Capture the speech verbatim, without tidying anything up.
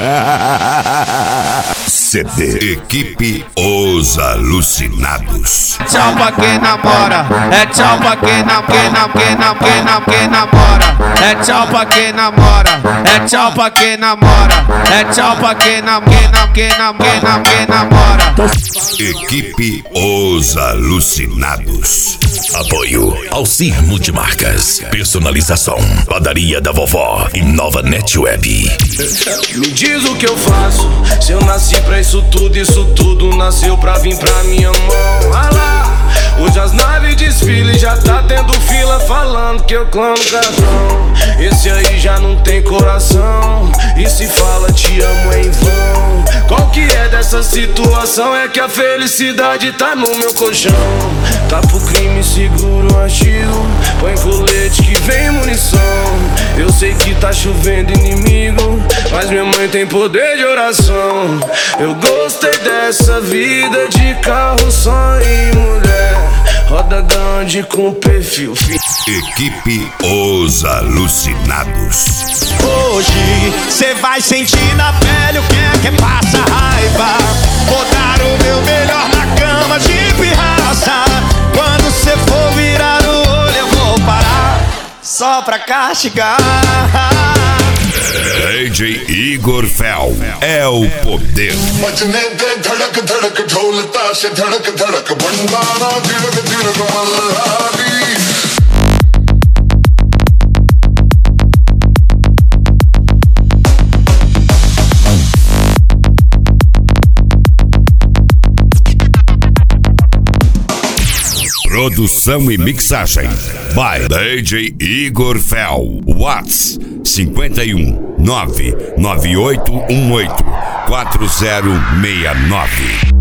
C D Equipe Os Alucinados. Tchau pra quem namora, é tchau pra quem nam, quem nam, quem nam, quem nam, quem namora. É tchau pra quem namora, é tchau pra quem namora. É tchau pra quem nam, quem nam, quem nam, quem nam, quem namora. Equipe Os Alucinados. Apoio Alcir Multimarcas, personalização, padaria da vovó e nova NetWeb. Me diz o que eu faço, se eu nasci pra isso tudo, isso tudo nasceu pra vir pra minha mão. Ah lá, hoje as naves desfilam e já tá tendo fila falando que eu clamo cartão. Esse aí já não tem coração, e se fala te amo em vão. Qual que é dessa situação? É que a felicidade tá no meu colchão. Tá pro crime, seguro o artigo, põe colete que vem munição. Eu sei que tá chovendo inimigo, mas minha mãe tem poder de oração. Eu gostei dessa vida de carro, só e mulher, roda grande com perfil fi... Equipe Os Alucinados. Hoje cê vai sentir na pele o que é que passa raiva. Vou dar o meu melhor na cama de pirraça. Quando cê for virar o olho eu vou parar, só pra castigar. D J Igor Fel é o poder. Produção e mixagem by D J Igor Fel. Whats cinco um nove nove oito um oito quatro zero seis nove.